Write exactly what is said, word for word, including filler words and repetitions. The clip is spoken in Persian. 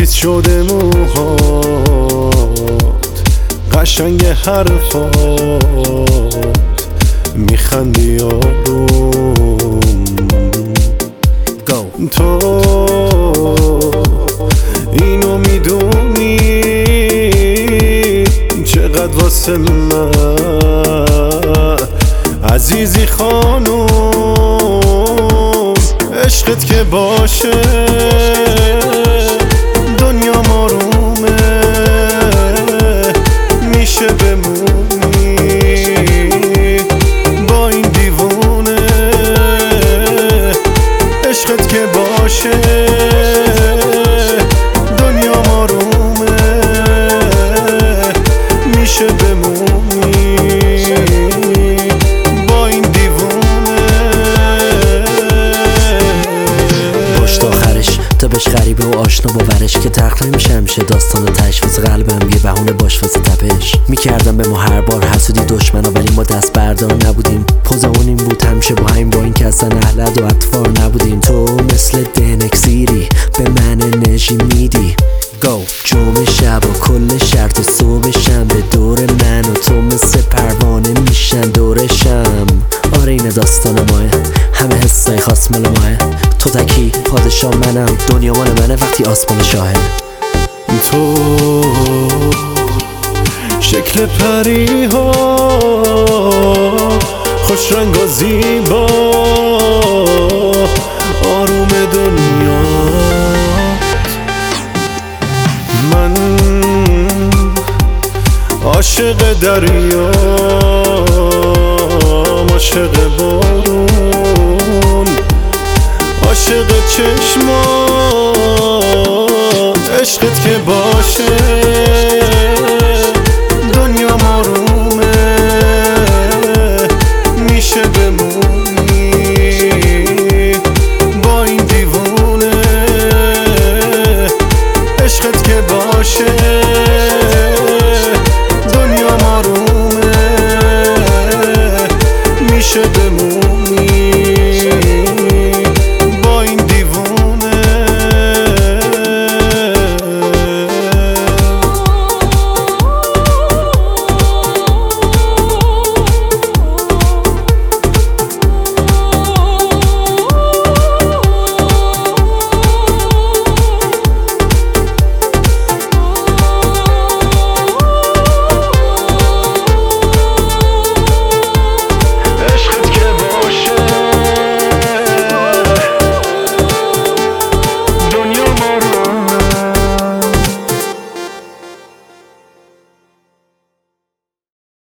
خیس شده موهات، قشنگ حرفات، میخندی آروم. تو اینو میدونی چقدر واسه من عزیزی خانوم. عشقت که باشه دنیا آرومه، میشه بمونی با این دیوونه. عشقت که باشه دنیا آرومه، میشه بمونی با این دیوونه. پشت آخرش تا بهش غریبه و آشنا باورش که تلخ نمیشه همیشه داستان تشویز قلبم یه بهونه باش واسه تپش. میکردم به ما هر بار حسودی دشمنا ولی ما دست بردار نبودیم. پوزمون این بود همیشه با همین با این که اصلا اهلد و اطفار نبودیم. تو مثل دنکسیری به من انرژی میدی. گو جمعه شب و کل شرط صبح شنبه دور من و تو مثل پروانه میشن دورشم. آره این داستان ماه، همه حسای خاص مال ماه. تو تکی پادشاه منم، دنیا مال منه وقتی آسمان شاهه. تو شکل پری ها خوش رنگ و زیبا، آروم دنیا. من عاشق دریا، عاشق بارون، عاشق چشمات. عشقت که باشه